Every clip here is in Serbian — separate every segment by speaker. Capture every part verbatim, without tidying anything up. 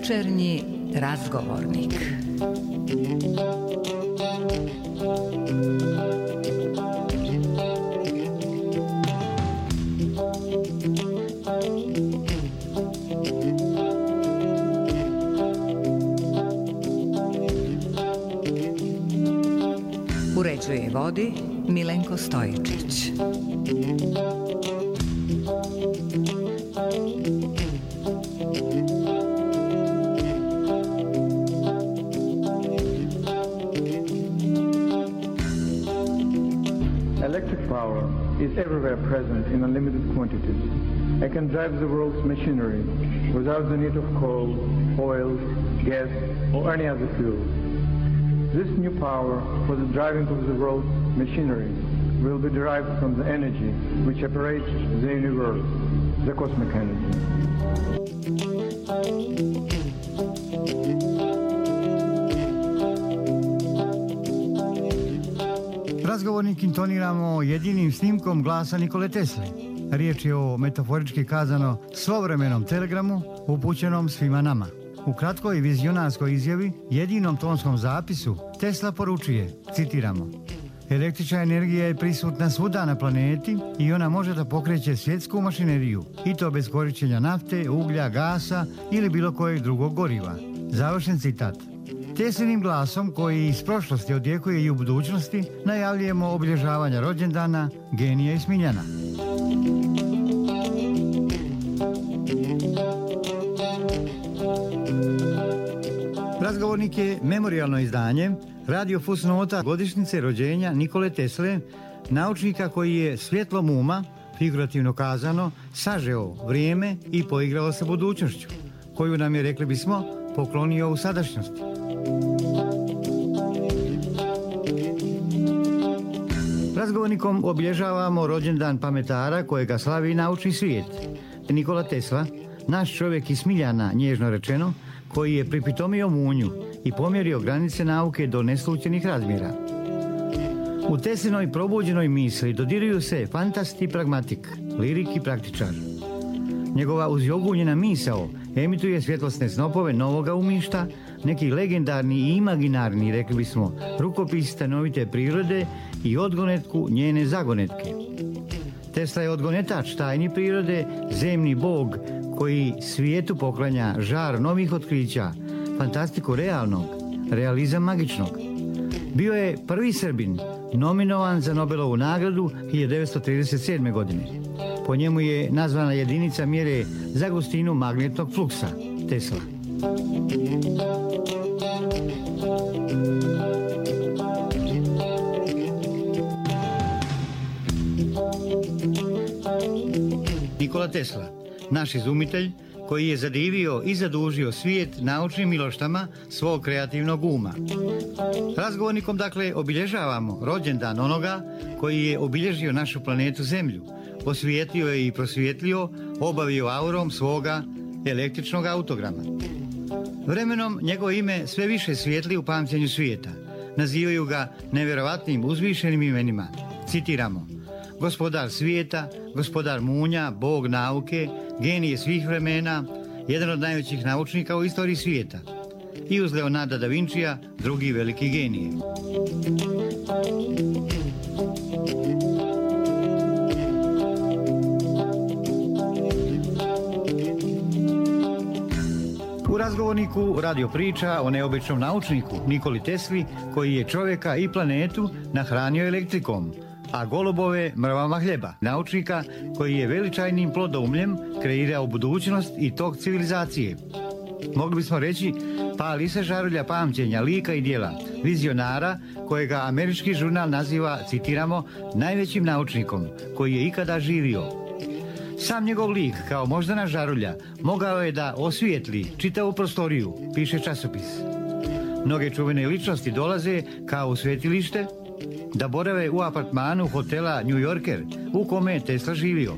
Speaker 1: Večernji razgovornik. Uređuje i vodi Milenko Stojičić.
Speaker 2: Electric power is everywhere present in unlimited quantities. It can drive the world's machinery without the need of coal, oil, gas, or any other fuel. This new power for the driving of the world's machinery will be derived from the energy which operates the universe, the cosmic energy.
Speaker 3: Razgovornik intoniramo jedinim snimkom glasa Nikole Tesle. Riječ je o metaforički kazano svovremenom telegramu upućenom svima nama. U kratkoj vizionarskoj izjavi, jedinom tonskom zapisu, Tesla poručuje, citiramo: električna energija je prisutna svuda na planeti i ona može da pokreće svjetsku mašineriju, i to bez korištenja nafte, uglja, gasa ili bilo kojeg drugog goriva. Završen citat. Teslinim glasom, koji iz prošlosti odjekuje i u budućnosti, najavljujemo obilježavanja rođendana genija i Smiljana. Razgovornik je memorijalno izdanje radio fusnota godišnjice rođenja Nikole Tesle, naučnika koji je svjetlom uma, figurativno kazano, sažeo vrijeme i poigrao sa budućnošću, koju nam je, rekli bismo, poklonio u sadašnjosti. Razgovornikom obilježavamo rođendan pametara kojega slavi naučni svijet. Nikola Tesla, naš čovjek iz Smiljana, nježno rečeno, koji je pripitomio munju i pomjerio granice nauke do neslućenih razmjera. U Teslinoj probuđenoj misli dodiruju se fantast i pragmatik, lirik i praktičar. Njegova uzjogunjena misao emituje svjetlosne snopove novoga umišta, neki legendarni i imaginarni, rekli bismo, rukopis stanovite prirode i odgonetku njene zagonetke. Tesla je odgonetač tajni prirode, zemni bog koji svijetu poklanja žar novih otkrića, fantastiku realnog, realizam magičnog. Bio je prvi Srbin nominovan za Nobelovu nagradu hiljadu devetsto trideset sedme. godine. Po njemu je nazvana jedinica mjere za gustinu magnetnog fluksa, Tesla. Nikola Tesla, naš izumitelj koji je zadivio i zadužio svijet naučnim miloštama svog kreativnog uma. Razgovornikom, dakle, obilježavamo rođendan onoga koji je obilježio našu planetu Zemlju, osvijetlio je i prosvijetlio, obavio aurom svoga električnog autograma. Vremenom njegovo ime sve više svijetli u pamćenju svijeta. Nazivaju ga nevjerovatnim uzvišenim imenima. Citiramo: gospodar svijeta, gospodar munja, bog nauke, genije svih vremena, jedan od najvećih naučnika u istoriji svijeta. I uz Leonarda da Vincija, drugi veliki genije. U razgovorniku radio priča o neobičnom naučniku Nikoli Tesli, koji je čovjeka i planetu nahranio elektrikom, a golubove mrvama hljeba. Naučnika koji je veličajnim plodoumljem kreirao budućnost i tok civilizacije. Mogli bismo reći, pali se žarulja pamćenja, lika i djela, vizionara kojega američki žurnal naziva, citiramo, najvećim naučnikom koji je ikada živio. Sam njegov lik, kao moždana žarulja, mogao je da osvijetli čitavu prostoriju, piše časopis. Mnoge čuvene ličnosti dolaze kao u svetilište da borave u apartmanu hotela New Yorker u kome je Tesla živio.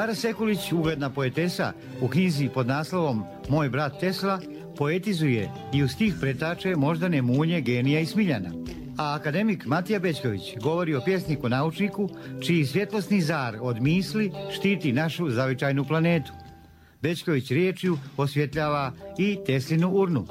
Speaker 3: Dara Sekulić, ugledna poetesa, u knjizi pod naslovom Moj brat Tesla poetizuje i u stih pretače moždane munje genija i Smiljana. A akademik Matija Bećković govori o pjesniku naučniku čiji svjetlosni zar od misli štiti našu zavičajnu planetu. Bećković riječju osvjetljava i Teslinu urnu.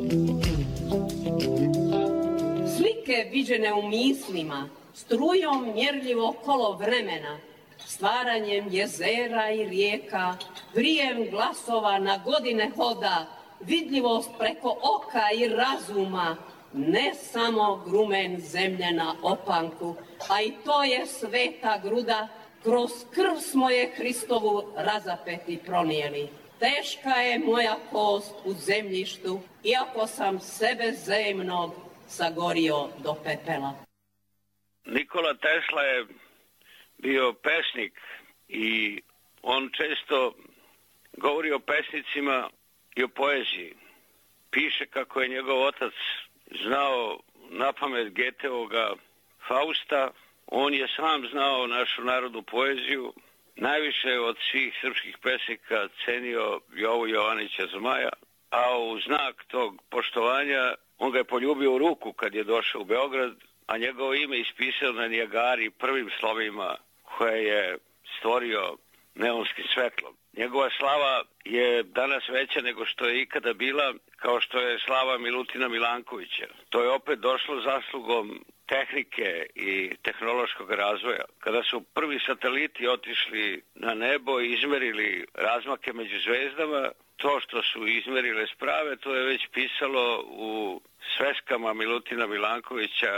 Speaker 4: Slike viđene u mislima, strujom mjerljivo kolo vremena, stvaranjem jezera i rijeka, vrijem glasova na godine hoda, vidljivost preko oka i razuma, ne samo grumen zemlje na opanku, a i to je sveta gruda, kroz krv smo je Hristovu razapeti pronijeli. Teška je moja kost u zemljištu, iako sam sebe zemnog sagorio do pepela.
Speaker 5: Nikola Tesla je bio pesnik i on često govori o pesnicima i o poeziji. Piše kako je njegov otac znao napamet Goetheoga Fausta. On je sam znao našu narodnu poeziju. Najviše od svih srpskih pesnika cenio Jovu Jovanića Zmaja, a u znak tog poštovanja on ga je poljubio u ruku kad je došao u Beograd, a njegovo ime ispisao na Nijagari prvim slovima koje je stvorio neonskim svetlom. Njegova slava je danas veća nego što je ikada bila, kao što je slava Milutina Milankovića. To je opet došlo zaslugom tehnike i tehnološkog razvoja. Kada su prvi sateliti otišli na nebo i izmerili razmake među zvezdama, to što su izmerile sprave, to je već pisalo u sveskama Milutina Milankovića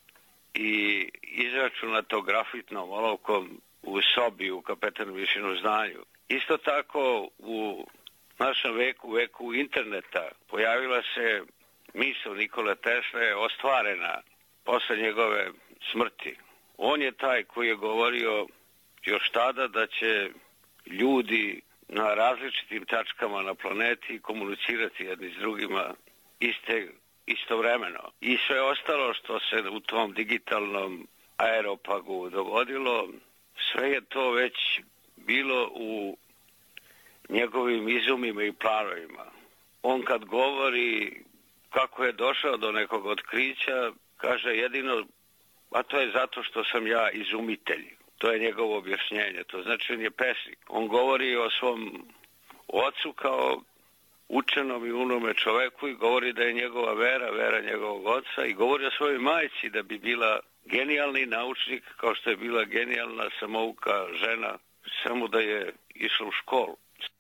Speaker 5: i izračunato grafitnom olovkom u sobi u Kapetanu Višinu zdanju. Isto tako u našem veku, veku interneta, pojavila se misao Nikole Tesle ostvarena posle njegove smrti. On je taj koji je govorio još tada da će ljudi na različitim tačkama na planeti komunicirati jedni s drugima iste, istovremeno. I sve ostalo što se u tom digitalnom aeropagu dogodilo, sve je to već bilo u njegovim izumima i planovima. On kad govori kako je došao do nekog otkrića, kaže jedino, a to je zato što sam ja izumitelj. To je njegovo objašnjenje. To znači on je pesnik. On govori o svom ocu kao učenom i unome čoveku i govori da je njegova vera, vera njegovog oca i govori o svojoj majci da bi bila genijalni naučnik kao što je bila genijalna samouka žena, samo da je išla u školu.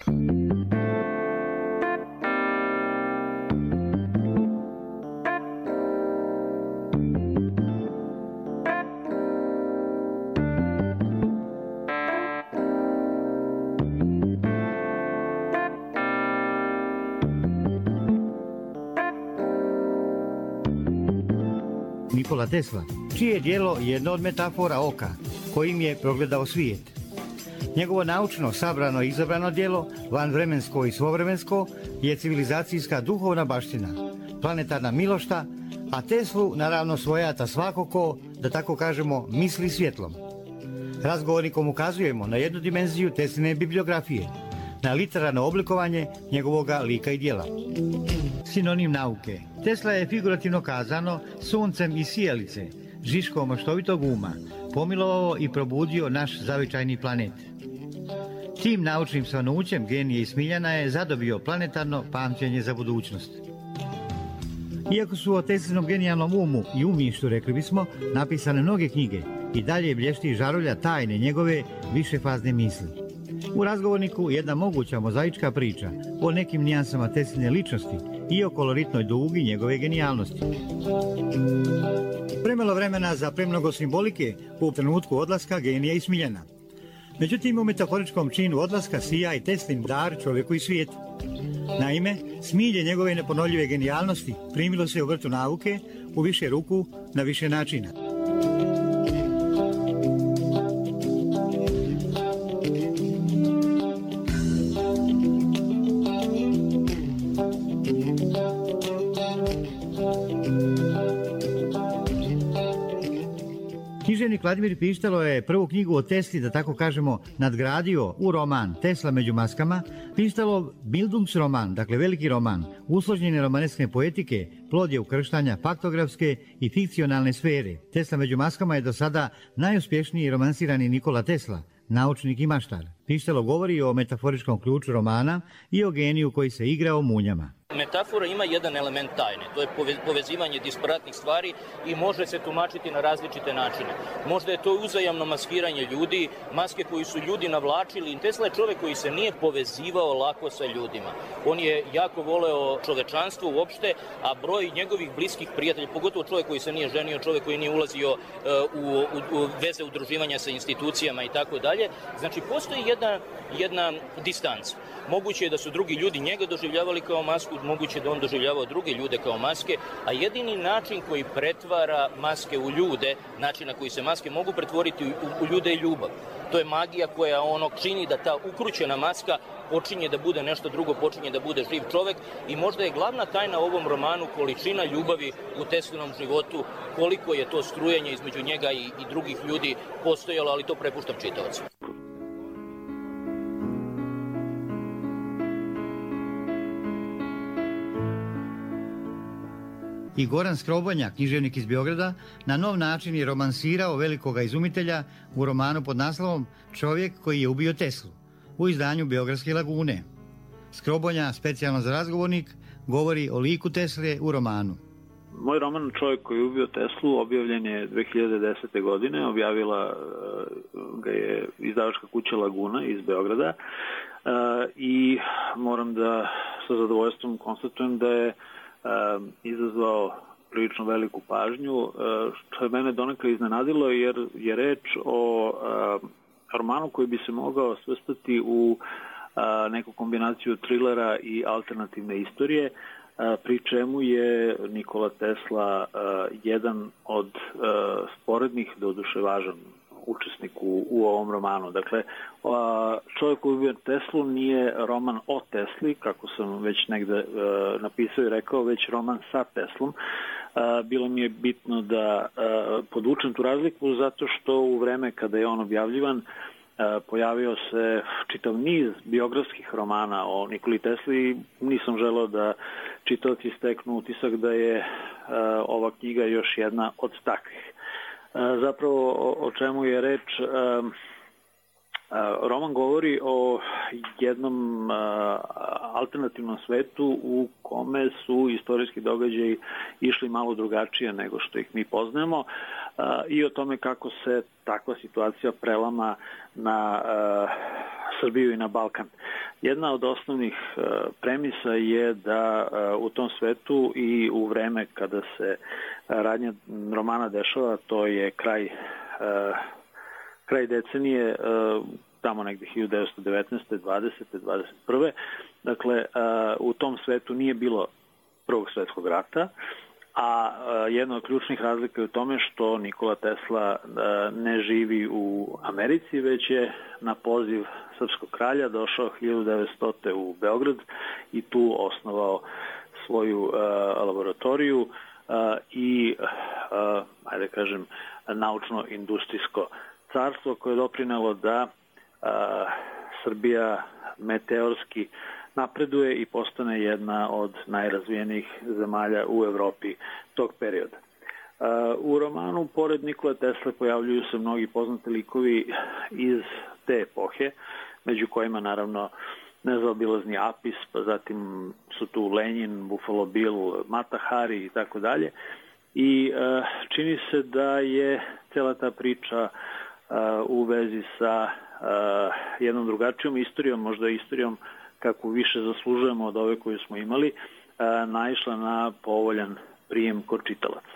Speaker 3: Nikola Tesla, čije je djelo jedno od metafora oka, kojim je progledao svijet. Njegovo naučno, sabrano i izabrano djelo, vanvremensko i svovremensko, je civilizacijska duhovna baština, planetarna milošta, a Teslu naravno svojata svako ko, da tako kažemo, misli svjetlom. Razgovornikom ukazujemo na jednu dimenziju Tesline bibliografije, na literarno oblikovanje njegovoga lika i djela. Sinonim nauke. Tesla je figurativno kazano suncem iz sijalice, žiškom maštovitog uma, pomilovao i probudio naš zavičajni planet. Tim naučnim svanućem genije i Smiljana je zadobio planetarno pamćenje za budućnost. Iako su o Teslinom genijalnom umu i umišlju, rekli bismo, napisane mnoge knjige, i dalje blješti žarulja tajne njegove višefazne misli. U razgovorniku jedna moguća mozaička priča o nekim nijansama Tesline ličnosti i o koloritnoj dugi njegove genijalnosti. Premalo vremena za premnogo simbolike u trenutku odlaska genija i Smiljana. Međutim, u metaforičkom činu odlaska sija i Teslin dar čovjeku i svijetu. Naime, smilje njegove neponovljive genijalnosti primilo se u vrtu nauke u više ruku na više načina. Književnik Vladimir Pištalo je prvu knjigu o Tesli, da tako kažemo, nadgradio u roman Tesla među maskama. Pištalov Bildungsroman, dakle veliki roman, usložnjene romaneskne poetike, plod je ukrštanja faktografske i fikcionalne sfere. Tesla među maskama je do sada najuspješniji romansirani Nikola Tesla, naučnik i maštar. Pištalo govori o metaforičkom ključu romana i o geniju koji se igra o munjama.
Speaker 6: Metafora ima jedan element tajne, to je povezivanje disparatnih stvari i može se tumačiti na različite načine. Možda je to uzajamno maskiranje ljudi, maske koji su ljudi navlačili. Tesla je čovek koji se nije povezivao lako sa ljudima. On je jako voleo čovečanstvo uopšte, a broj njegovih bliskih prijatelja, pogotovo čovek koji se nije ženio, čovek koji nije ulazio u, u, u veze udruživanja sa institucijama i tako dalje. Znači, postoji jedna, jedna distanca. Moguće je da su drugi ljudi njega doživljavali kao masku, moguće je da on doživljavao druge ljude kao maske, a jedini način koji pretvara maske u ljude, način na koji se maske mogu pretvoriti u, u ljude je ljubav. To je magija koja ono čini da ta ukrućena maska počinje da bude nešto drugo, počinje da bude živ čovek i možda je glavna tajna u ovom romanu količina ljubavi u Teslinom životu, koliko je to strujanje između njega i, i drugih ljudi postojalo, ali to prepuštam čitaocima.
Speaker 3: I Goran Skrobonja, književnik iz Beograda, na nov način je romansirao velikoga izumitelja u romanu pod naslovom Čovjek koji je ubio Teslu u izdanju Beogradske lagune. Skrobonja, specijalno za razgovornik, govori o liku Tesle u romanu.
Speaker 7: Moj roman Čovjek koji je ubio Teslu objavljen je dve hiljade desete. godine, objavila ga je izdavačka kuća Laguna iz Beograda i moram da sa zadovoljstvom konstatujem da je izazvao prilično veliku pažnju, što je mene donekle iznenadilo jer je reč o romanu koji bi se mogao svrstati u neku kombinaciju trilera i alternativne istorije, pri čemu je Nikola Tesla jedan od sporednih, doduše važan učesnik u, u ovom romanu. Dakle, Čovjek koji je ubio Teslu nije roman o Tesli, kako sam već negde e, napisao i rekao, već roman sa Teslom. E, bilo mi je bitno da e, podvučem tu razliku zato što u vreme kada je on objavljivan e, pojavio se čitav niz biografskih romana o Nikoli Tesli i nisam želeo da čitaoci steknu utisak da je e, ova knjiga još jedna od takvih. Zapravo o čemu je reč, roman govori o jednom alternativnom svetu u kome su istorijski događaji išli malo drugačije nego što ih mi poznajemo i o tome kako se takva situacija prelama na Srbiju i na Balkan. Jedna od osnovnih premisa je da u tom svetu i u vreme kada se radnja romana dešava, to je kraj, kraj decenije, tamo negde hiljadu devetsto devetnaeste. dvadesete. dvadeset prve. Dakle, u tom svetu nije bilo Prvog svetskog rata, a jedna od ključnih razlika je u tome što Nikola Tesla ne živi u Americi, već je na poziv srpskog kralja došao hiljadu devetstote. u Beograd i tu osnovao svoju laboratoriju i, ajde kažem, naučno-industrijsko carstvo koje je doprinelo da Srbija meteorski napreduje i postane jedna od najrazvijenijih zemalja u Evropi tog perioda. U romanu, pored Nikole Tesle, pojavljuju se mnogi poznati likovi iz te epohe, među kojima naravno nezaobilazni Apis, pa zatim su tu Lenjin, Buffalo Bill, Mata Hari i tako dalje. I čini se da je cela ta priča u vezi sa jednom drugačijom istorijom, možda istorijom kako više zaslužujemo od ove koju smo imali, naišla na povoljan prijem kod čitalaca.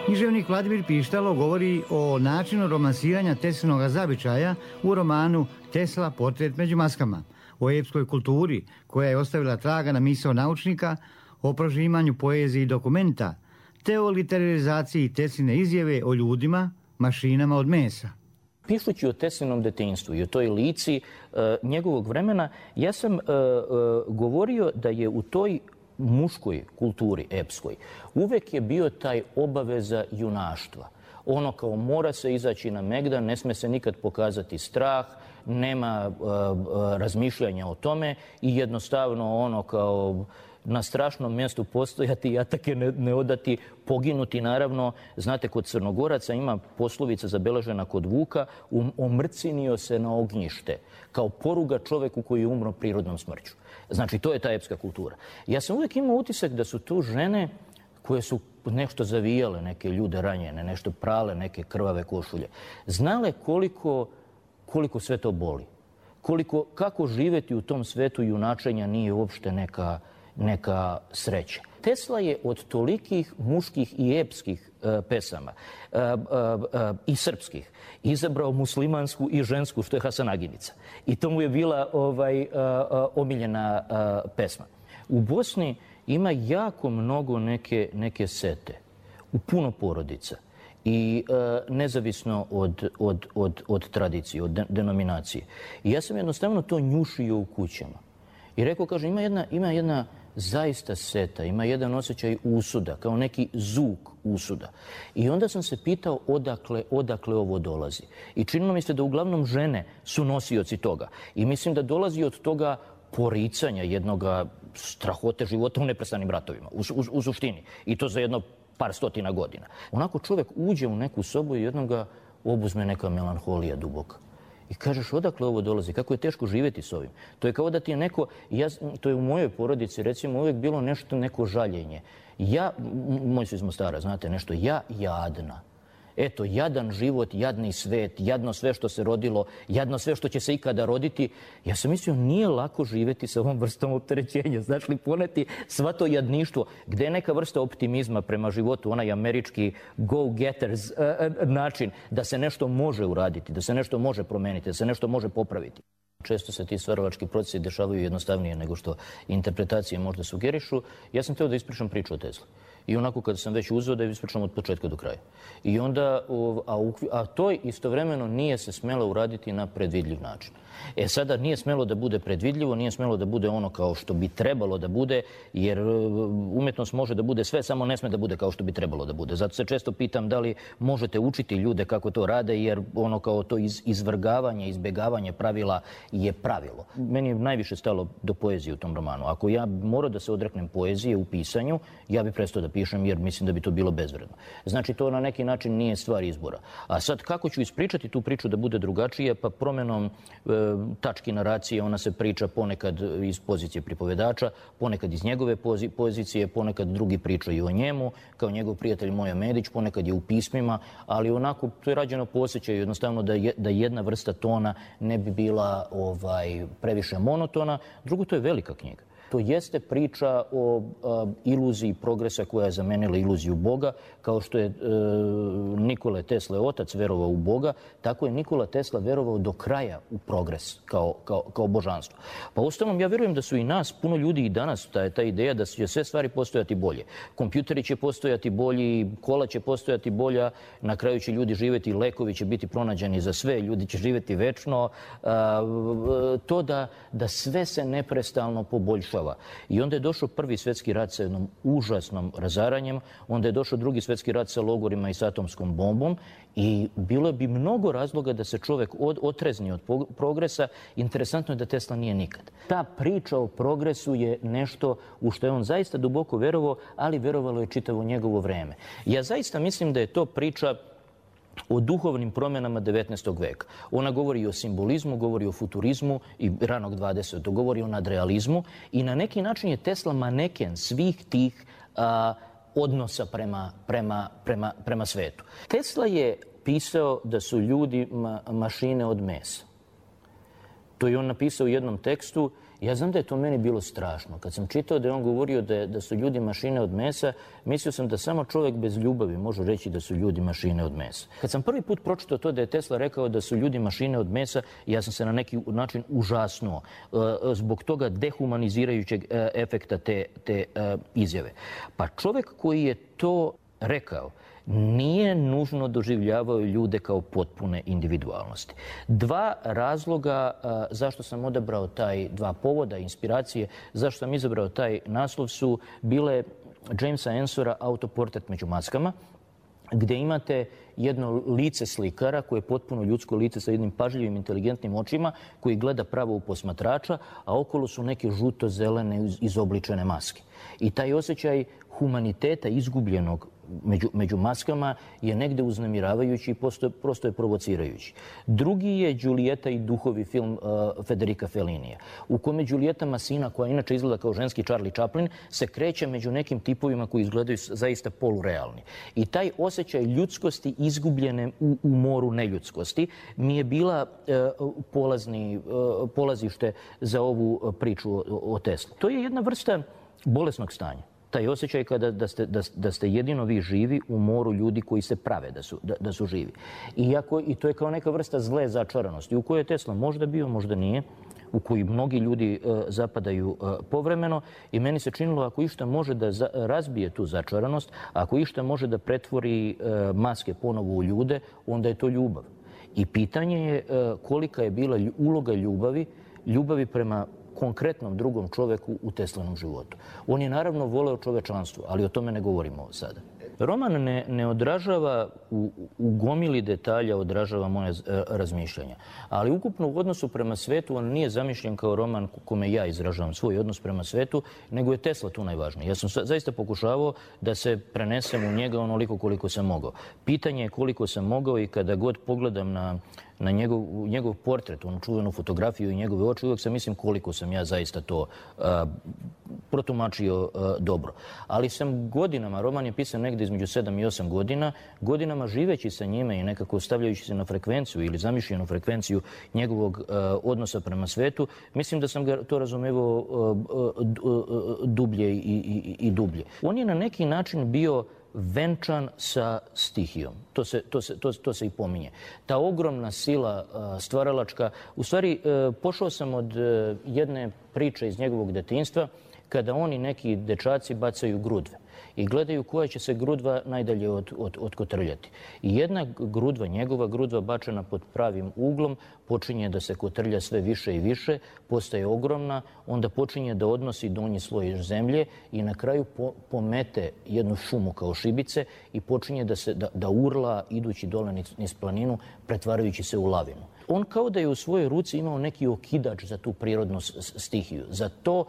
Speaker 3: Književnik Vladimir Pištalo govori o načinu romansiranja Teslinog zavičaja u romanu Tesla portret među maskama, o epskoj kulturi koja je ostavila traga na misao naučnika, o prožimanju poezije i dokumenta, te o literarizaciji Tesline izjave o ljudima, mašinama od mesa.
Speaker 6: Pišući o Teslinom detinjstvu i o toj lici e, njegovog vremena, ja sam e, e, govorio da je u toj muškoj kulturi epskoj uvek je bio taj obaveza junaštva. Ono kao mora se izaći na megdan, ne sme se nikad pokazati strah, nema e, e, razmišljanja o tome i jednostavno ono kao na strašnom mjestu postojati i atake ne, ne odati, poginuti naravno. Znate, kod Crnogoraca ima poslovica zabeležena kod Vuka, um, omrcinio se na ognjište, kao poruga čoveku koji je umro prirodnom smrću. Znači, to je ta epska kultura. Ja sam uvijek imao utisak da su tu žene koje su nešto zavijale, neke ljude ranjene, nešto prale, neke krvave košulje. Znale koliko, koliko sve to boli. Koliko, kako živjeti u tom svetu junačenja nije uopšte neka neka sreća. Tesla je od tolikih muških i epskih e, pesama e, e, e, i srpskih izabrao muslimansku i žensku, što je Hasanaginica. I to mu je bila ovaj, e, omiljena e, pesma. U Bosni ima jako mnogo neke, neke sete, u puno porodica. I e, nezavisno od, od, od, od tradicije, od de, denominacije. I ja sam jednostavno to njušio u kućama. I rekao, kaže, ima jedna, ima jedna zaista seta, ima jedan osjećaj usuda, kao neki zuk usuda. I onda sam se pitao odakle, odakle ovo dolazi. I činilo mi se da uglavnom žene su nosioci toga. I mislim da dolazi od toga poricanja jednoga strahote života u neprestanim ratovima, u, u, u suštini. I to za jedno par stotina godina. Onako čovjek uđe u neku sobu i jednom ga obuzme neka melanholija duboka. I kažeš, odakle ovo dolazi? Kako je teško živjeti s ovim? To je kao da ti je neko, ja, to je u mojoj porodici, recimo, uvijek bilo nešto, neko žaljenje. Ja, moji su iz Mostara, znate, nešto, ja jadna. Eto, jadan život, jadni svet, jadno sve što se rodilo, jadno sve što će se ikada roditi. Ja sam mislio, nije lako živjeti sa ovom vrstom opterećenja. Znaš li, poneti sva to jadništvo, gdje je neka vrsta optimizma prema životu, onaj američki go-getters uh, način, da se nešto može uraditi, da se nešto može promeniti, da se nešto može popraviti. Često se ti stvaralački procesi dešavaju jednostavnije nego što interpretacije možda sugerišu. Ja sam htio da ispričam priču o Tesli. I onako kada sam već uzeo da je ispričam od početka do kraja. I onda, a, a to istovremeno nije se smelo uraditi na predvidljiv način. E sada nije smelo da bude predvidljivo, nije smelo da bude ono kao što bi trebalo da bude, jer umjetnost može da bude sve, samo ne sme da bude kao što bi trebalo da bude. Zato se često pitam da li možete učiti ljude kako to rade, jer ono kao to iz, izvrgavanje, izbjegavanje pravila je pravilo. Meni je najviše stalo do poezije u tom romanu. Ako ja moram da se odreknem poezije u pisanju, ja bi prestao da pišem jer mislim da bi to bilo bezvredno. Znači to na neki način nije stvar izbora. A sad kako ću ispričati tu priču da bude drugačije? Pa promjenom e, tački naracije, ona se priča ponekad iz pozicije pripovedača, ponekad iz njegove pozi pozicije, ponekad drugi pričaju o njemu, kao njegov prijatelj Moja Medić, ponekad je u pismima, ali onako to je rađeno po osjećaju, jednostavno da, je, da jedna vrsta tona ne bi bila ovaj, previše monotona. Drugo, to je velika knjiga. To jeste priča o a, iluziji progresa koja je zamenila iluziju Boga. Kao što je e, Nikola Tesla otac verovao u Boga, tako je Nikola Tesla verovao do kraja u progres kao, kao, kao božanstvo. Pa uostalom, ja verujem da su i nas, puno ljudi i danas, ta, ta ideja da će sve stvari postojati bolje. Kompjuteri će postojati bolji, kola će postojati bolja, na kraju će ljudi živjeti, lekovi će biti pronađeni za sve, ljudi će živjeti večno. A, to da, da sve se neprestalno poboljšava. I onda je došao prvi svjetski rat sa jednom užasnom razaranjem, onda je došao drugi svjetski rat sa logorima i s atomskom bombom i bilo bi mnogo razloga da se čovjek od, otrezni od progresa. Interesantno je da Tesla nije nikad. Ta priča o progresu je nešto u što je on zaista duboko verovao, ali verovalo je čitavo njegovo vreme. Ja zaista mislim da je to priča o duhovnim promjenama devetnaestog veka. Ona govori i o simbolizmu, govori o futurizmu i ranog dvadesetog govori o nadrealizmu i na neki način je Tesla maneken svih tih a, odnosa prema, prema, prema, prema svetu. Tesla je pisao da su ljudi ma, mašine od mesa. To je on napisao u jednom tekstu Ja znam da je to meni bilo strašno. Kad sam čitao da je on govorio da, da su ljudi mašine od mesa, mislio sam da samo čovjek bez ljubavi može reći da su ljudi mašine od mesa. Kad sam prvi put pročitao to da je Tesla rekao da su ljudi mašine od mesa, ja sam se na neki način užasnuo zbog toga dehumanizirajućeg efekta te, te izjave. Pa čovjek koji je to rekao nije nužno doživljavao ljude kao potpune individualnosti. Dva razloga a, zašto sam odabrao taj, dva povoda, inspiracije, zašto sam izabrao taj naslov su bile Jamesa Ensora Autoportret među maskama, gdje imate jedno lice slikara koje je potpuno ljudsko lice sa jednim pažljivim, inteligentnim očima koji gleda pravo u posmatrača, a okolo su neke žuto-zelene izobličene maske. I taj osjećaj humaniteta izgubljenog među, među maskama je negde uznemiravajući i prosto, prosto je provocirajući. Drugi je Giulietta i duhovi, film uh, Federica Fellinija, u kome Giulietta Massina, koja inače izgleda kao ženski Charlie Chaplin, se kreće među nekim tipovima koji izgledaju zaista polurealni. I taj osjećaj ljudskosti izgubljene u, u moru neljudskosti mi je bila uh, polazni, uh, polazište za ovu priču o, o Tesli. To je jedna vrsta bolesnog stanja. Taj osjećaj kada da ste, da, da ste jedino vi živi u moru ljudi koji se prave da su, da, da su živi. Iako, i to je kao neka vrsta zle začaranosti u kojoj je Tesla možda bio, možda nije, u koji mnogi ljudi uh, zapadaju uh, povremeno i meni se činilo ako išta može da za, razbije tu začaranost, ako išta može da pretvori uh, maske ponovo u ljude, onda je to ljubav. I pitanje je uh, kolika je bila uloga ljubavi, ljubavi prema konkretnom drugom čoveku u Teslanom životu. On je naravno voleo čovečanstvo, ali o tome ne govorimo sada. Roman ne, ne odražava, u, u gomili detalja odražava moje razmišljanja. Ali ukupno u odnosu prema svetu on nije zamišljen kao roman kome ja izražavam svoj odnos prema svetu, nego je Tesla tu najvažniji. Ja sam zaista pokušavao da se prenesem u njega onoliko koliko sam mogao. Pitanje je koliko sam mogao i kada god pogledam na na njegov, njegov portret, onu čuvenu fotografiju i njegove oči, uvijek sam mislim koliko sam ja zaista to a, protumačio a, dobro. Ali sam godinama, roman je pisan negdje između sedam i osam godina, godinama živeći sa njime i nekako stavljajući se na frekvenciju ili zamišljenu frekvenciju njegovog a, odnosa prema svetu, mislim da sam ga to razumevao dublje i, i, i dublje. On je na neki način bio venčan sa stihijom. To se, to se, to, to se i pominje. Ta ogromna sila uh, stvaralačka, u stvari uh, pošao sam od uh, jedne priče iz njegovog detinjstva kada oni neki dečaci bacaju grudve i gledaju koja će se grudva najdalje od, od, otkotrljati. I jedna grudva, njegova grudva bačena pod pravim uglom, počinje da se kotrlja sve više i više, postaje ogromna, onda počinje da odnosi donji sloj zemlje i na kraju po, pomete jednu šumu kao šibice i počinje da, se, da, da urla idući dole niz, niz planinu, pretvarajući se u lavinu. On kao da je u svojoj ruci imao neki okidač za tu prirodnu stihiju, za to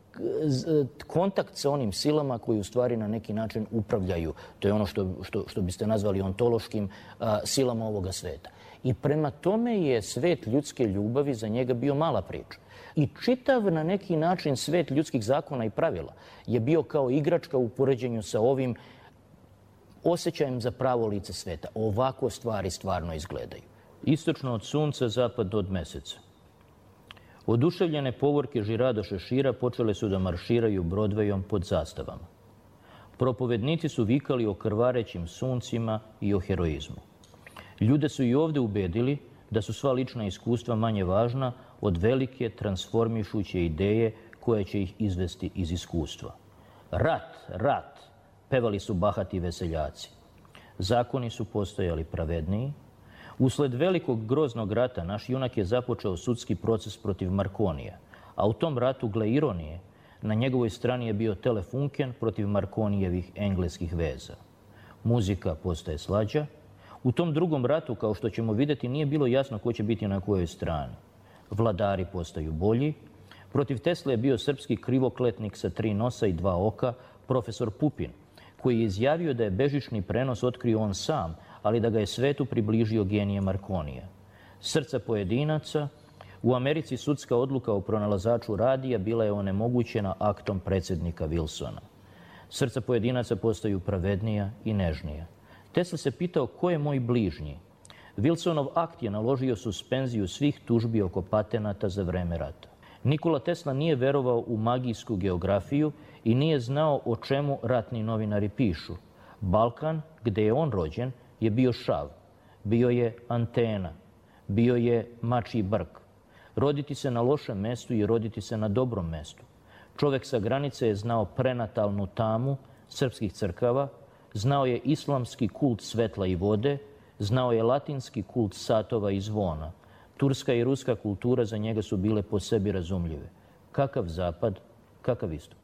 Speaker 6: kontakt sa onim silama koji u stvari na neki način upravljaju. To je ono što, što, što biste nazvali ontološkim a, silama ovoga sveta. I prema tome je svet ljudske ljubavi za njega bio mala priča. I čitav na neki način svet ljudskih zakona i pravila je bio kao igračka u poređenju sa ovim osjećajem za pravo lice sveta. Ovako stvari stvarno izgledaju. Istočno od sunca, zapadno od meseca. Oduševljene povorke Žirado Šešira počele su da marširaju Brodvejom pod zastavama. Propovednici su vikali o krvarećim suncima i o heroizmu. Ljude su i ovdje ubedili da su sva lična iskustva manje važna od velike transformišuće ideje koja će ih izvesti iz iskustva. Rat, rat, pevali su bahati veseljaci. Zakoni su postojali pravedniji. Usled velikog groznog rata naš junak je započeo sudski proces protiv Markonija, a u tom ratu, gle ironije, na njegovoj strani je bio Telefunken protiv Markonijevih engleskih veza. Muzika postaje slađa. U tom drugom ratu, kao što ćemo vidjeti, nije bilo jasno ko će biti na kojoj strani. Vladari postaju bolji. Protiv Tesle je bio srpski krivokletnik sa tri nosa i dva oka, profesor Pupin, koji je izjavio da je bežični prenos otkrio on sam, ali da ga je svetu približio genije Markonija. Srca pojedinaca, u Americi sudska odluka o pronalazaču radija bila je onemogućena aktom predsjednika Wilsona. Srca pojedinaca postaju pravednija i nežnija. Tesla se pitao ko je moj bližnji. Wilsonov akt je naložio suspenziju svih tužbi oko patenata za vreme rata. Nikola Tesla nije verovao u magijsku geografiju i nije znao o čemu ratni novinari pišu. Balkan, gde je on rođen, je bio šav, bio je antena, bio je mačji brk. Roditi se na lošem mestu i roditi se na dobrom mestu. Čovek sa granice je znao prenatalnu tamu srpskih crkava, znao je islamski kult svetla i vode, znao je latinski kult satova i zvona. Turska i ruska kultura za njega su bile po sebi razumljive. Kakav zapad, kakav istok.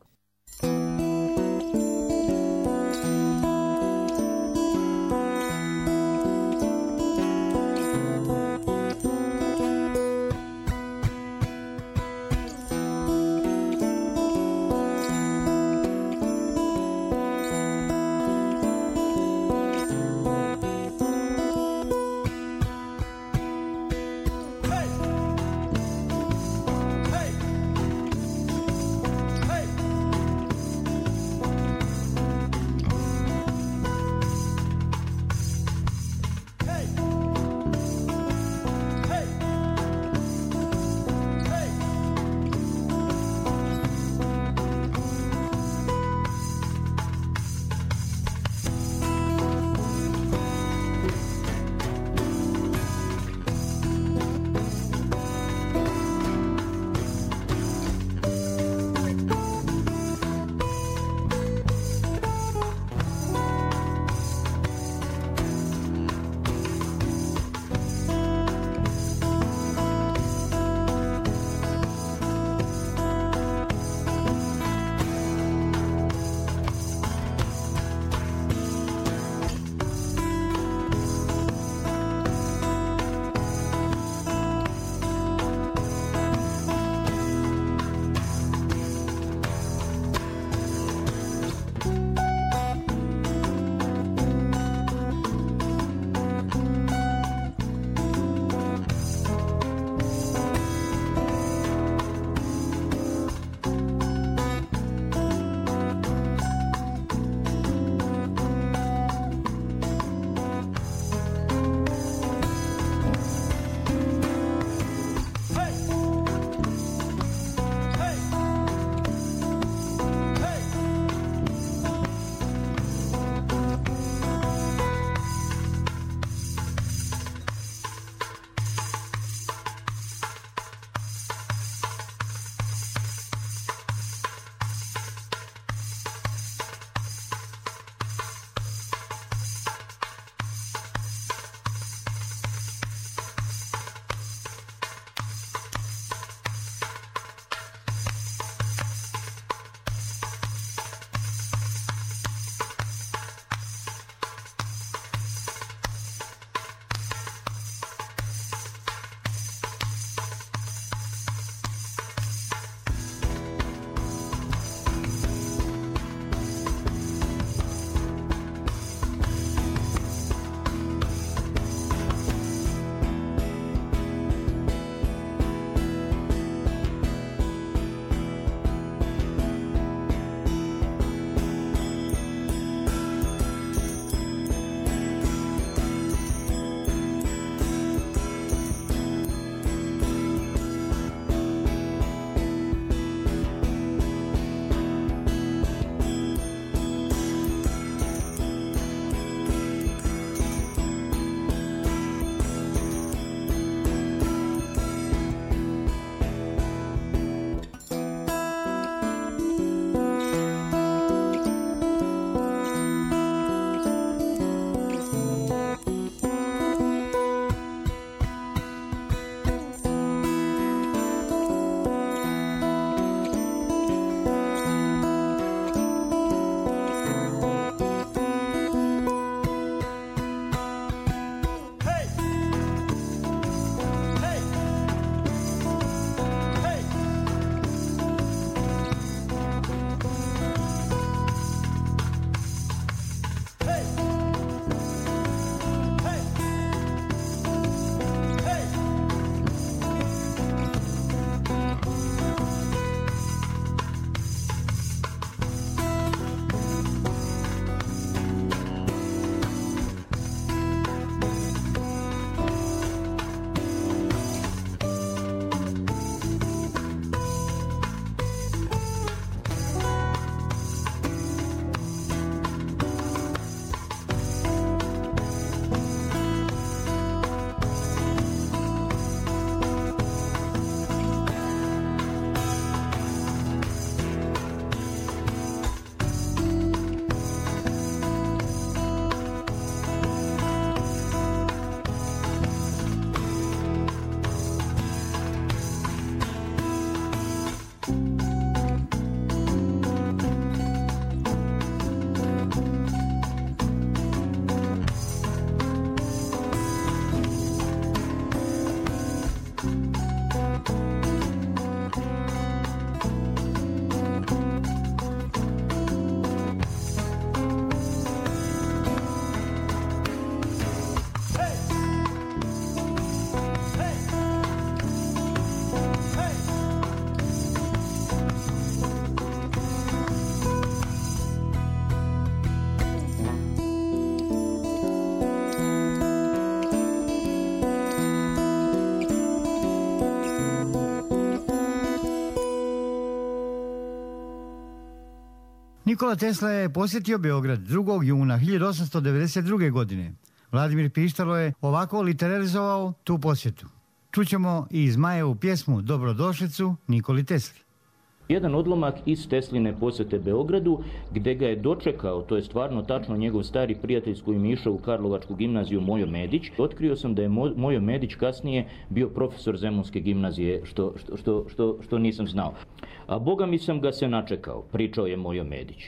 Speaker 3: Nikola Tesla je posjetio Beograd drugog juna hiljadu osamsto devedeset druge. godine. Vladimir Pištalo je ovako literalizovao tu posjetu. Čućemo i iz Majevu pjesmu Dobrodošlicu Nikoli Tesli.
Speaker 6: Jedan odlomak iz Tesline posjete Beogradu, gde ga je dočekao, to je stvarno tačno, njegov stari prijatelj s kojim je išao u Karlovačku gimnaziju Mojo Medić. Otkrio sam da je Mojo Medić kasnije bio profesor Zemunske gimnazije, što, što, što, što, što nisam znao. A boga mi sam ga se načekao, pričao je Mojo Medić.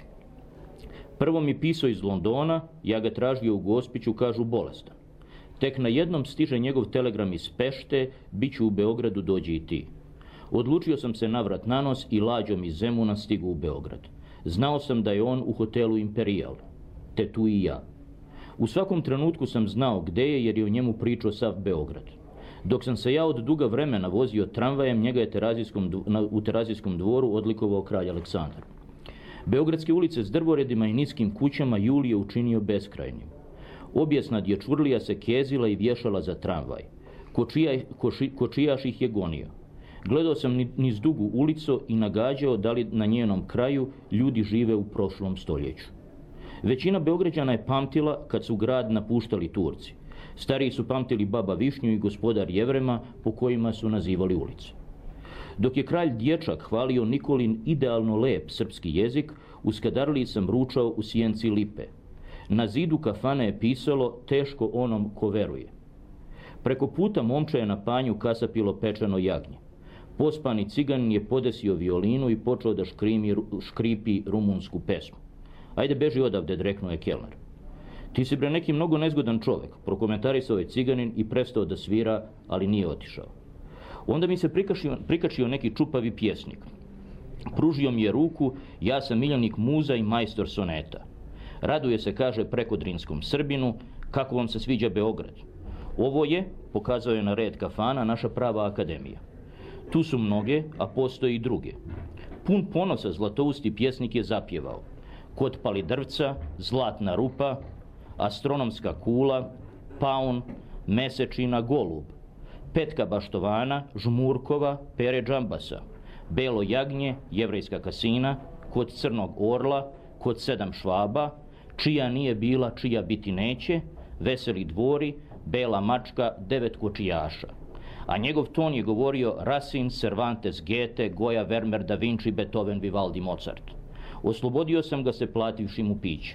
Speaker 6: Prvo mi pisao iz Londona, ja ga tražio u Gospiću, kažu bolestan. Tek na jednom stiže njegov telegram iz Pešte, bit ću u Beogradu, dođi i ti. Odlučio sam se navrat na nos i lađom iz Zemuna stigu u Beograd. Znao sam da je on u hotelu Imperial, te tu i ja. U svakom trenutku sam znao gde je, jer je o njemu pričao sav Beograd. Dok sam se ja od duga vremena vozio tramvajem, njega je terazijskom, na, u Terazijskom dvoru odlikovao kralj Aleksandar. Beogradske ulice s drvoredima i niskim kućama Julije učinio beskrajnim. Objesna dječurlija se kezila i vješala za tramvaj. Kočija, koši, kočijaš ih je gonio. Gledao sam niz dugu ulicu i nagađao da li na njenom kraju ljudi žive u prošlom stoljeću. Većina Beograđana je pamtila kad su grad napuštali Turci. Stariji su pamtili Baba Višnju i gospodar Jevrema, po kojima su nazivali ulice. Dok je kralj dječak hvalio Nikolin idealno lep srpski jezik, u Skadarliji sam ručao u sjenci lipe. Na zidu kafane je pisalo teško onom ko veruje. Preko puta momča je na panju kasapilo pečeno jagnje. Pospani ciganin je podesio violinu i počeo da škrimi, škripi rumunsku pesmu. Ajde beži odavde, dreknuo je kelner. Ti si bre neki mnogo nezgodan čovek, prokomentarisao je ciganin i prestao da svira, ali nije otišao. Onda mi se prikačio, prikačio neki čupavi pjesnik. Pružio mi je ruku, ja sam miljenik muza i majstor soneta. Raduje se, kaže, prekodrinskom Srbinu, kako vam se sviđa Beograd. Ovo je, pokazao je na red kafana, naša prava akademija. Tu su mnoge, a postoje i druge. Pun ponosa zlatousti pjesnik je zapjevao. Kod Palidrvca, Zlatna rupa, Astronomska kula, Paun, Mesečina, Golub, Petka Baštovana, Žmurkova, Pere Džambasa, Belo jagnje, Jevrejska kasina, Kod Crnog orla, Kod sedam švaba, Čija nije bila, čija biti neće, Veseli dvori, Bela mačka, Devet kočijaša. A njegov ton je govorio Racine, Cervantes, Goethe, Goya, Vermeer, Da Vinci, Beethoven, Vivaldi, Mozart. Oslobodio sam ga se plativši mu piće.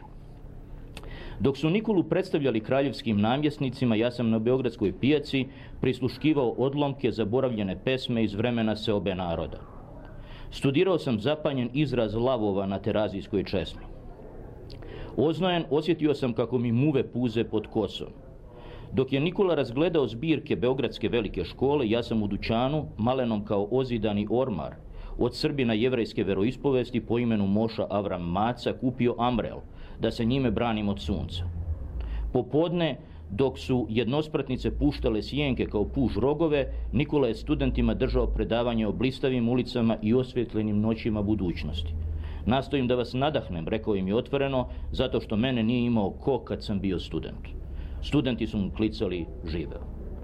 Speaker 6: Dok su Nikolu predstavljali kraljevskim namjesnicima, ja sam na Beogradskoj pijaci prisluškivao odlomke zaboravljene pesme iz vremena seobe naroda. Studirao sam zapanjen izraz lavova na terazijskoj česmi. Oznojen osjetio sam kako mi muve puze pod kosom. Dok je Nikola razgledao zbirke Beogradske velike škole, ja sam u dućanu, malenom kao ozidani ormar, od Srbina jevrejske veroispovesti po imenu Moša Avram Maca kupio amrel, da se njime branim od sunca. Popodne, dok su jednospratnice puštale sjenke kao puž rogove, Nikola je studentima držao predavanje o blistavim ulicama i osvjetljenim noćima budućnosti. Nastojim da vas nadahnem, rekao im je otvoreno, zato što mene nije imao ko kad sam bio student. Studenti su mu klicali živeo.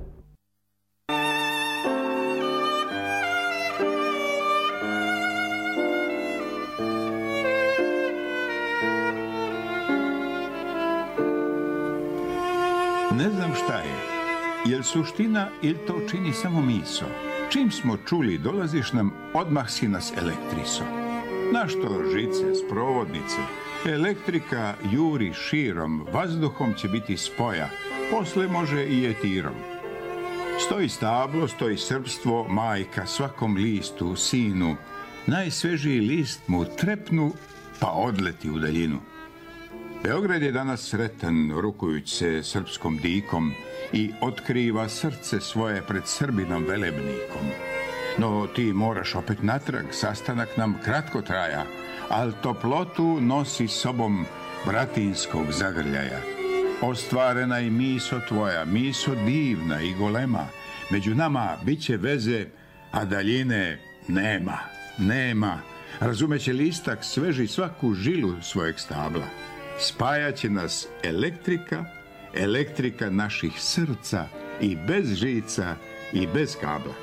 Speaker 8: Ne znam šta je, jel suština ili to čini samo miso? Čim smo čuli dolaziš nam, odmah si nas elektriso. Našto žice, sprovodnice, elektrika juri širom, vazduhom će biti spoja, posle može i etirom. Stoji stablo, stoji srpstvo, majka svakom listu, sinu, najsvežiji list mu trepnu, pa odleti u daljinu. Beograd je danas sretan, rukujući se srpskom dikom i otkriva srce svoje pred Srbinom velebnikom. No ti moraš opet natrag, sastanak nam kratko traja, al toplotu nosi sobom bratinskog zagrljaja. Ostvarena i miso tvoja, miso divna i golema, među nama bit će veze, a daljine nema, nema. Razumeće listak sveži svaku žilu svojeg stabla. Spajaće nas elektrika, elektrika naših srca i bez žica i bez kabla.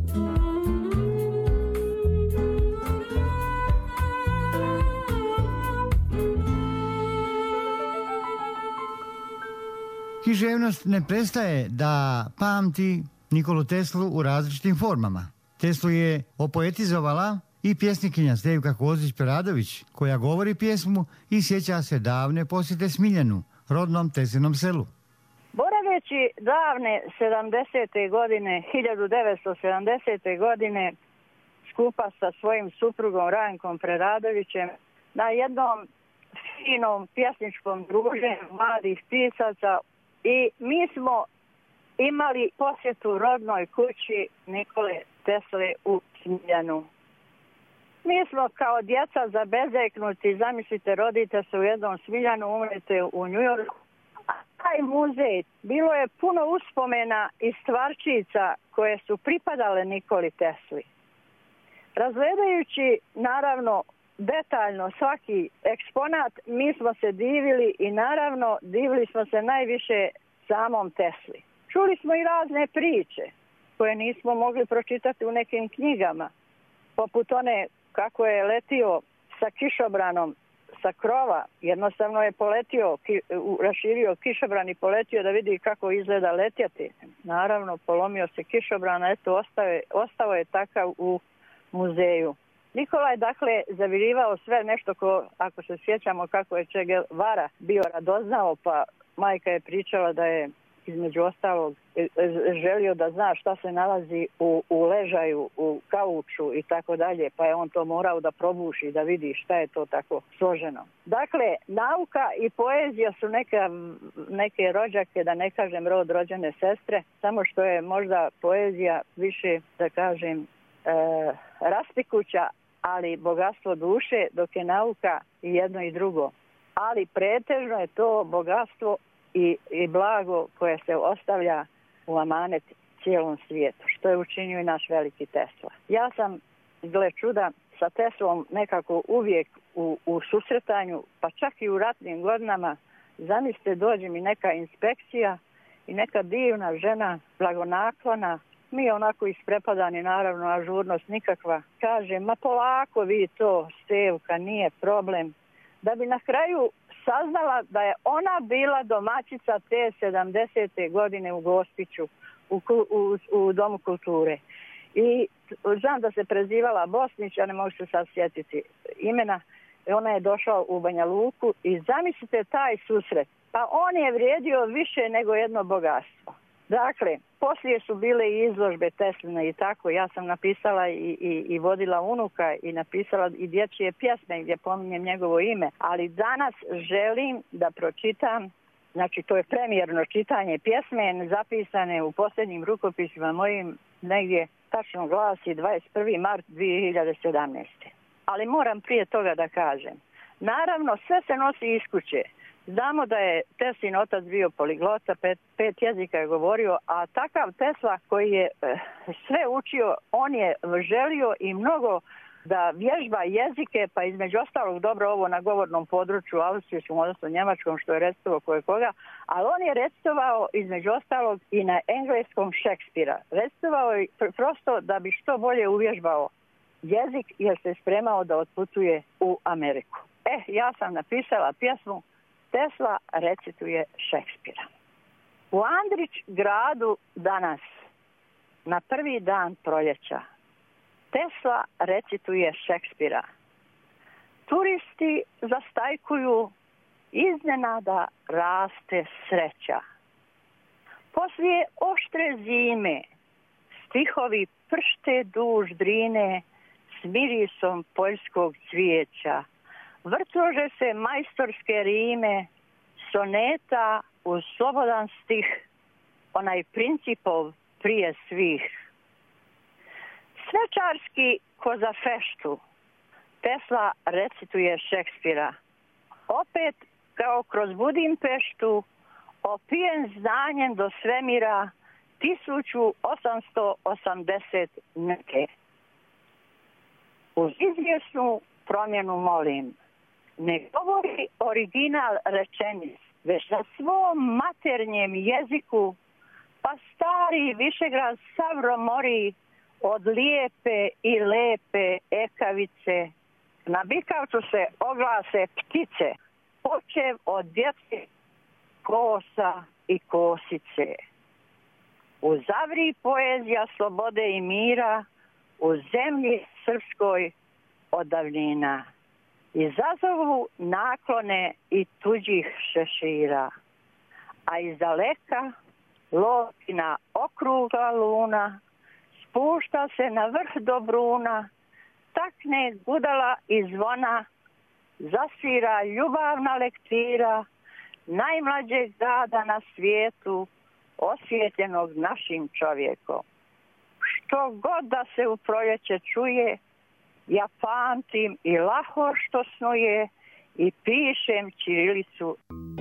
Speaker 3: Književnost ne prestaje da pamti Nikolu Teslu u različitim formama. Teslu je opoetizovala i pjesnikinja Stevka Kozić-Peradović, koja govori pjesmu i sjeća se davne posjete Smiljanu, rodnom Teslinom selu.
Speaker 9: Boraveći davne sedamdesete godine, hiljadu devetsto sedamdesete godine, skupa sa svojim suprugom Rankom Preradovićem, na jednom finom pjesničkom druženju mladih pisaca, i mi smo imali posjetu rodnoj kući Nikole Tesle u Smiljanu. Mi smo kao djeca zabezeknuti, zamislite, rodite se u jednom Smiljanu, umrete u Njujorku. A taj muzej, bilo je puno uspomena i stvarčica koje su pripadale Nikoli Tesli. Razgledajući, naravno, detaljno svaki eksponat, mi smo se divili i naravno divili smo se najviše samom Tesli. Čuli smo i razne priče koje nismo mogli pročitati u nekim knjigama, poput one kako je letio sa kišobranom sa krova, jednostavno je poletio, ki, raširio kišobran i poletio da vidi kako izgleda letjeti. Naravno, polomio se kišobran, a eto, ostao je, ostao je takav u muzeju. Nikola je dakle zavirivao sve nešto ko, ako se sjećamo kako je Che Guevara bio radoznao, pa majka je pričala da je između ostalog želio da zna šta se nalazi u, u ležaju, u kauču i tako dalje, pa je on to morao da probuši, da vidi šta je to tako složeno. Dakle, nauka i poezija su neka, neke rođake, da ne kažem rod rođene sestre, samo što je možda poezija više, da kažem, e, raspikuća, ali bogatstvo duše, dok je nauka i jedno i drugo. Ali pretežno je to bogatstvo i, i blago koje se ostavlja u amanet cijelom svijetu, što je učinio i naš veliki Tesla. Ja sam, gle čuda, sa Teslom nekako uvijek u, u susretanju, pa čak i u ratnim godinama. Zamislite, dođe mi neka inspekcija i neka divna žena, blagonaklona, mi onako isprepadani, naravno, ažurnost nikakva. Kaže, ma polako vi to, Stevka, nije problem. Da bi na kraju saznala da je ona bila domaćica te sedamdesete godine u Gospiću, u, u, u Domu kulture. I znam da se prezivala Bosnić, ja ne mogu se sad sjetiti imena. Ona je došla u Banja Luku i zamislite taj susret. Pa on je vrijedio više nego jedno bogatstvo. Dakle, poslije su bile i izložbe Tesline i tako. Ja sam napisala i, i, i vodila unuka i napisala i dječje pjesme gdje pominjem njegovo ime. Ali danas želim da pročitam, znači to je premijerno čitanje pjesme zapisane u posljednjim rukopisima mojim, negdje tačno glasi dvadeset prvi mart dvije hiljade sedamnaeste. Ali moram prije toga da kažem. Naravno, sve se nosi iz kuće. Znamo da je Teslin otac bio poliglota, pet, pet jezika je govorio, a takav Tesla koji je eh, sve učio, on je želio i mnogo da vježba jezike, pa između ostalog dobro ovo na govornom području, austrijskom, odnosno njemačkom, što je recitovao koje koga, ali on je recitovao između ostalog i na engleskom Šekspira. Recitovao je pr- prosto da bi što bolje uvježbao jezik, jer se spremao da otputuje u Ameriku. E, ja sam napisala pjesmu Tesla recituje Šekspira. U Andrić gradu danas, na prvi dan proljeća, Tesla recituje Šekspira. Turisti zastajkuju, iznenada raste sreća. Poslije oštre zime, stihovi pršte duž drine s mirisom poljskog cvijeća. Vrtože se majstorske rime, soneta uz slobodan stih, onaj principov prije svih. Svečarski ko za feštu, Tesla recituje Šekspira. Opet kao kroz Budimpeštu, opijen znanjem do svemira, tisuću osamsto osamdeset neke. Uz izvjesnu promjenu molim, ne govori original rečenic, već na svom maternjem jeziku, pa stari Višegrad savro mori od lijepe i lepe ekavice, na Bikavču se oglase ptice, počev od djece, kosa i kosice. Uzavri poezija slobode i mira u zemlji srpskoj od davnina. Izazovu naklone i tuđih šešira, a iz daleka lopina okrugla luna spušta se na vrh do bruna, takne gudala i zvona, zasvira ljubavna lektira najmlađeg grada na svijetu, osvjetljenog našim čovjekom. Što god da se u proljeće čuje, ja pamtim i lahor što snuje i pišem ćirilicu.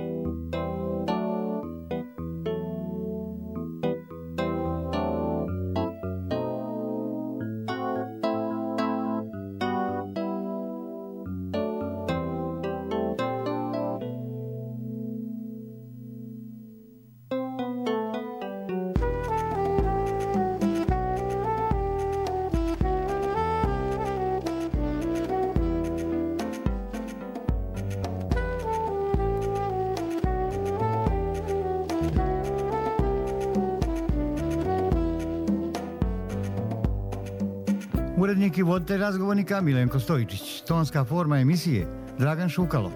Speaker 3: Urednik i voditelj razgovornika Milenko Stojičić. Tonska forma emisije Dragan Šukalo.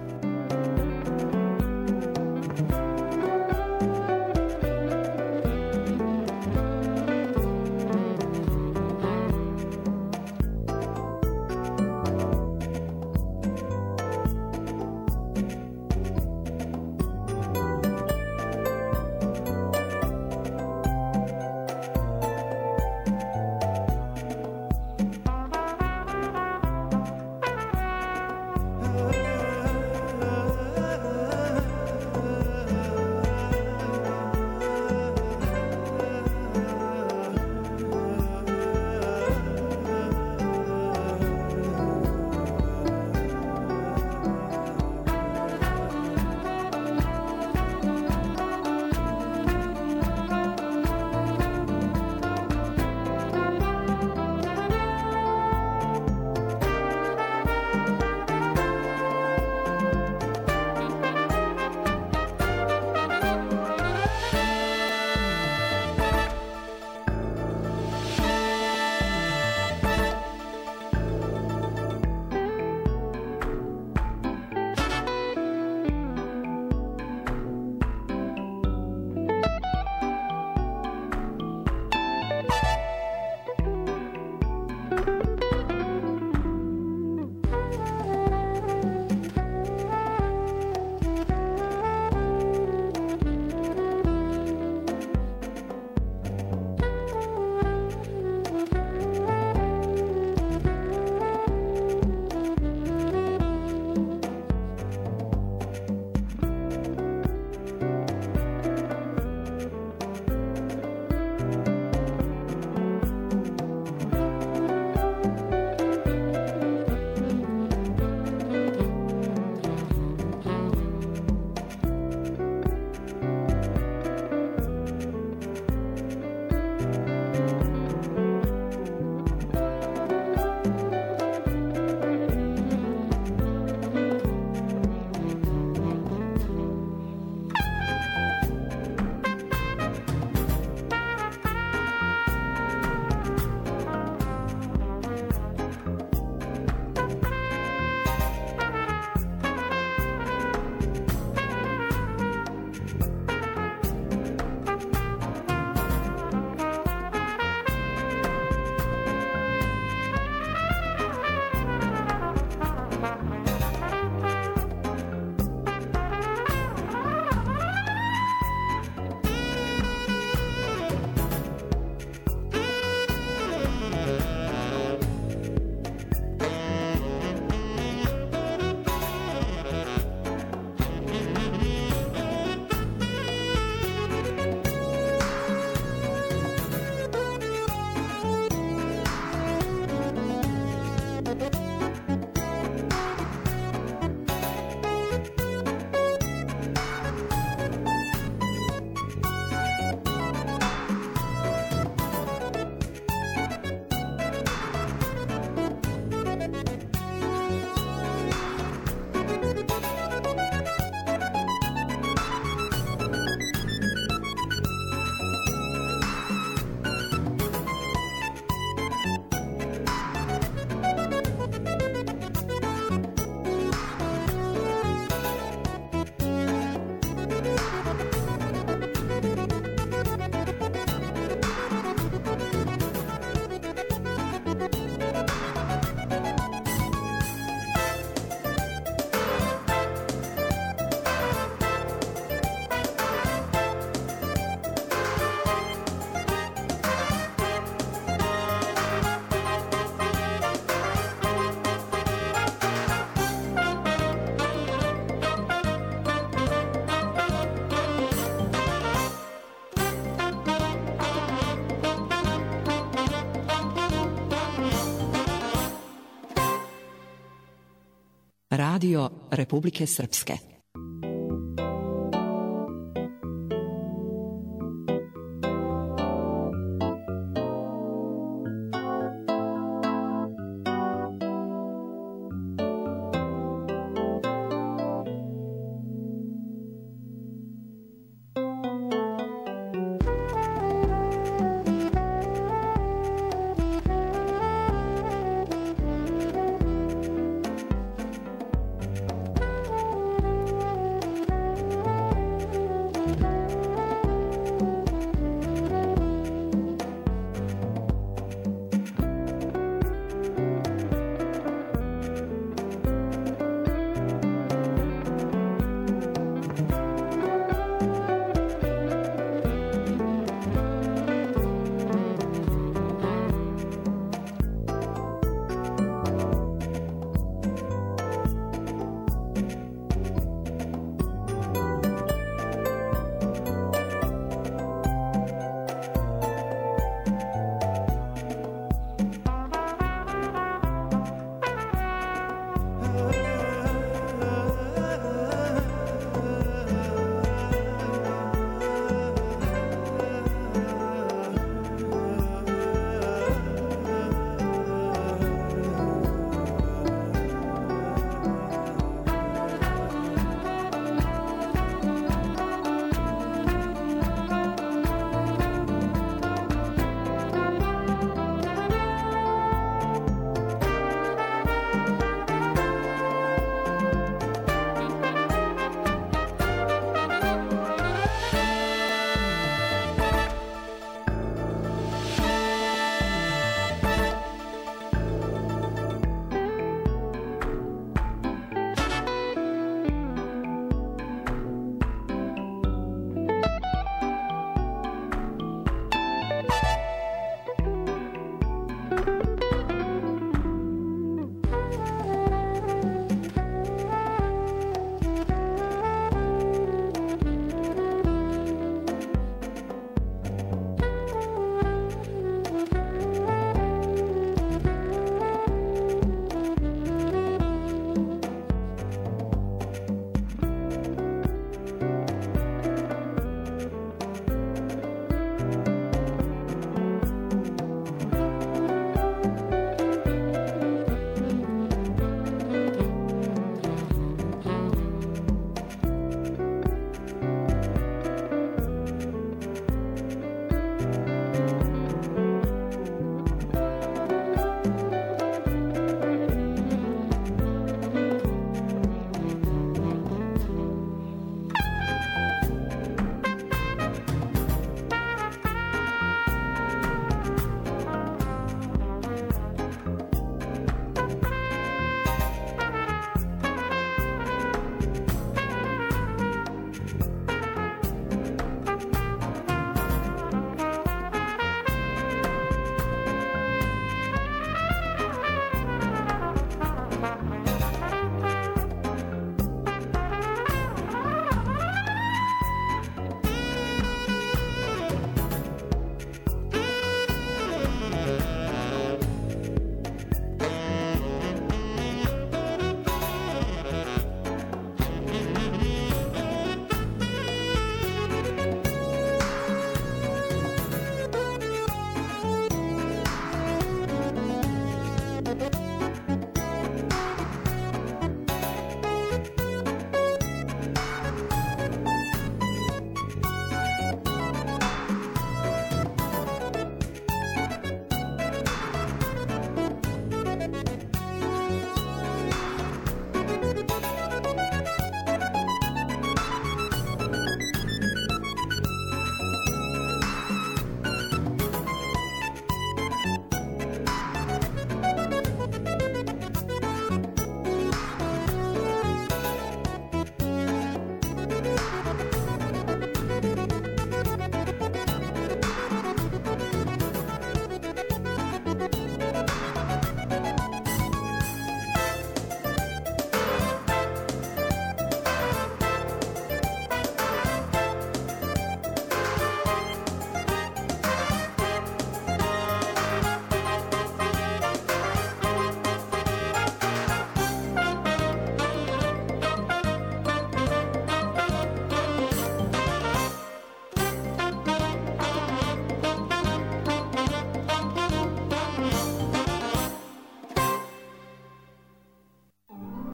Speaker 10: Radio Republike Srpske.